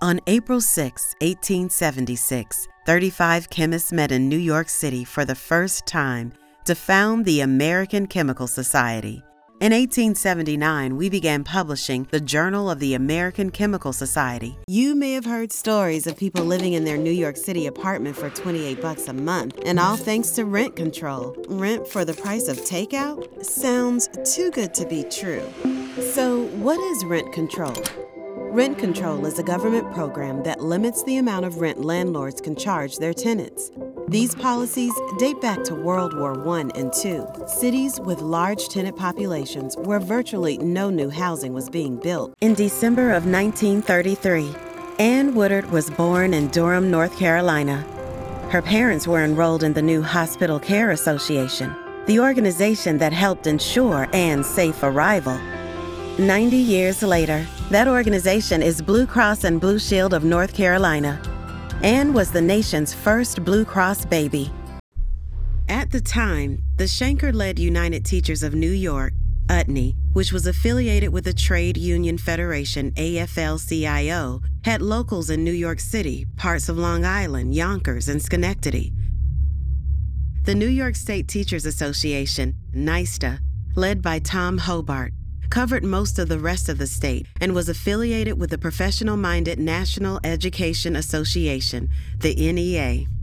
On April 6, 1876, 35 chemists met in New York City for the first time to found the American Chemical Society. In 1879, we began publishing the Journal of the American Chemical Society. You may have heard stories of people living in their New York City apartment for $28 a month, and all thanks to rent control. Rent for the price of takeout? Sounds too good to be true. So, what is rent control? Rent control is a government program that limits the amount of rent landlords can charge their tenants. These policies date back to World War I and II, cities with large tenant populations where virtually no new housing was being built. In December of 1933, Ann Woodard was born in Durham, North Carolina. Her parents were enrolled in the new Hospital Care Association, the organization that helped ensure Ann's safe arrival. 90 years later, that organization is Blue Cross and Blue Shield of North Carolina. Ann was the nation's first Blue Cross baby. At the time, the Shanker-led United Teachers of New York, UTNY, which was affiliated with the Trade Union Federation, AFL-CIO, had locals in New York City, parts of Long Island, Yonkers, and Schenectady. The New York State Teachers Association, NYSTA, led by Tom Hobart, covered most of the rest of the state and was affiliated with the professional-minded National Education Association, the NEA.